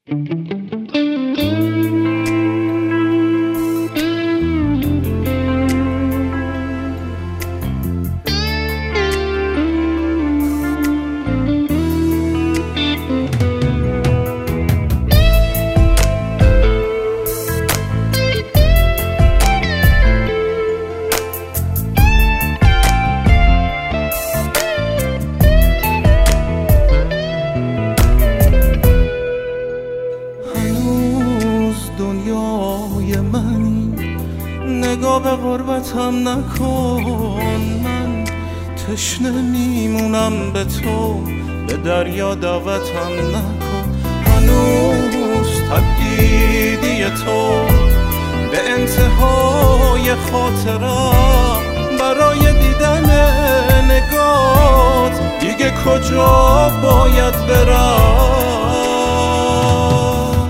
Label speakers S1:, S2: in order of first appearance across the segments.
S1: نگاه به غربتم نکن، من تشنه میمونم به تو، به دریا دعوتم نکن. هنوز تبعیدی تو به انتهای خاطرم، برای دیدن نگات دیگه کجا باید برم؟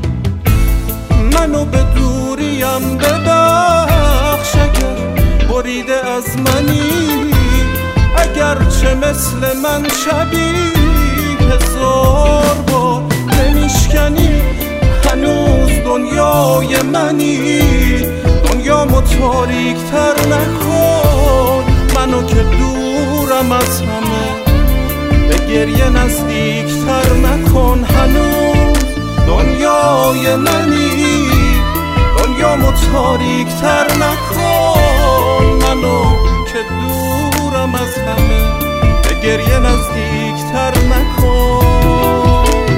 S1: منو به دوریم ببخش اگر بریده از منی، اگر چه مثل من شبیه 1000 بار نمیشکنی. هنوز دنیای منی، دنیامو تاریک تر نکن. منو که دورم از همه به گریه نزدیک تر نکن. هنوز دنیای منی، دنیامو تاریک تر نکن. منو که دورم از همه به گریه نزدیک تر نکن.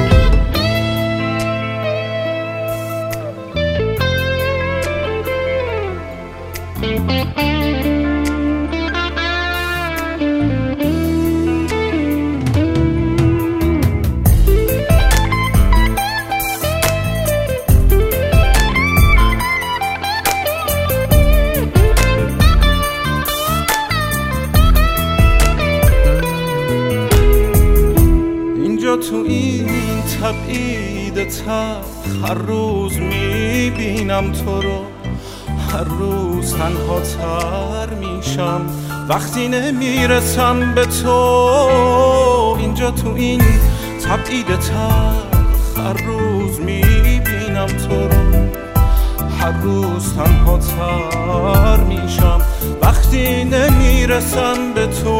S1: تو این تبعید تلخ هر روز میبینم تو رو، هر روز تنها تر میشم وقتی نمیرسم به تو. اینجا تو این تبعید تلخ هر روز میبینم تو رو، هر روز تنها تر میشم وقتی نمیرسم به تو.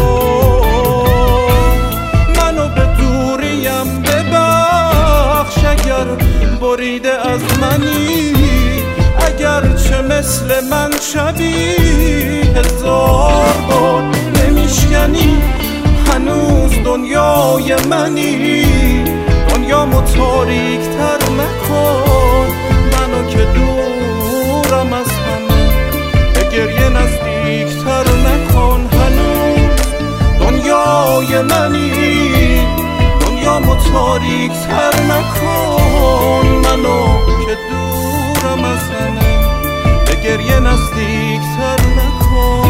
S1: منو به دوریم ببخش اگر بریده از منی، اگر چه مثل من شبیه 1000 بار نمیشکنی. هنوز دنیای منی، دنیامو تاریک تر نکن. منو که دورم از همه به گریه نزدیک تر نکن. هنوز دنیای منی، دنیامو تاریک تر نکن. منو که دورم از همه به گریه نزدیک تر نکن.